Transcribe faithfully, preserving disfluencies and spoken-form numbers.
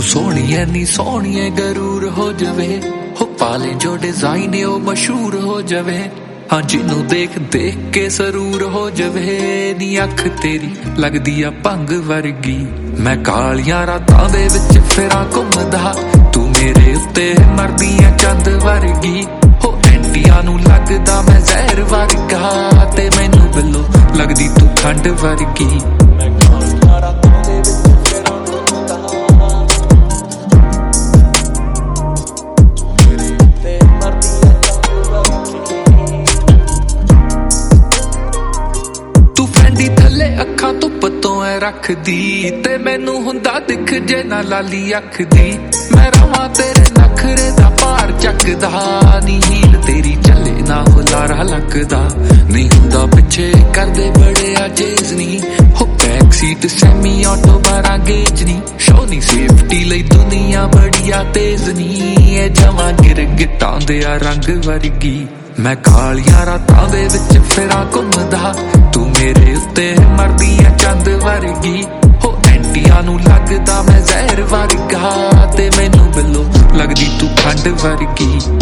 सोहणिए नी सोहणिए गरूर हो जावे, हो पाले जो डिजाइन ओ मशहूर हो जावे। हाँ जिनू देख देख के सरूर हो जावे, नी अख तेरी लगदी आ भंग वर्गी। मैं कालियां रातां दे विच फिरां घुमदा, तू मेरे उत्ते मरदी आ चंद वर्गी। हो एंटियां नू लगदा मैं जहर वर्गा, ते मैनू बिल्लो लगदी तू खंड वर्गी। मैं कालियां रातां दे विच फिरां घुमदा, मेरे उत्ते मरदी आ चंद वर्गी। तू फैंडी थले अखां धुप तो ऐ रखदी, ते मैनू हुंदा दिख जे ना लाली अख दी। मैं रवां तेरे नखरे दा भार चकदा, नी हील तेरी चले ना हुलारा लगदा। नी हुंदा पिछे करदे बड़े अजेज नी, हो बैक सीट सैमी ऑटो बारा गेज नी। शोनी सेफ्टी लई दुनिया बड़िया तेज नी, ए जवां गिर गिटां दे आ रंग वर्गी। मैं कालियां रातां दे विच फिरां घुमदा, तू मेरे उत्ते मरदी आ चंद वर्गी। हो एंटियां नू लगदा मैं जहर वर्गा, ते मैनू बिल्लो लगदी तू खंड वर्गी।